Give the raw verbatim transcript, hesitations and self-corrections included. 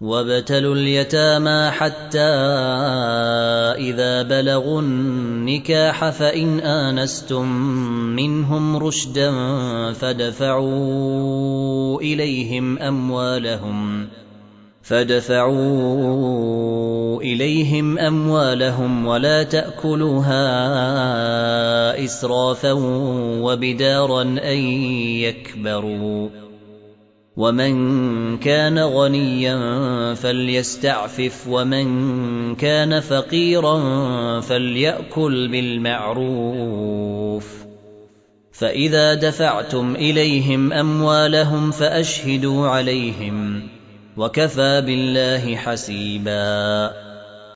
وابتلوا اليتامى حتى إذا بلغوا النكاح فإن آنستم منهم رشدا فادفعوا إليهم أموالهم فادفعوا إليهم أموالهم ولا تأكلوها إسرافا وبدارا أن يكبروا ومن كان غنيا فليستعفف ومن كان فقيرا فليأكل بالمعروف فإذا دفعتم إليهم أموالهم فأشهدوا عليهم وكفى بالله حسيبا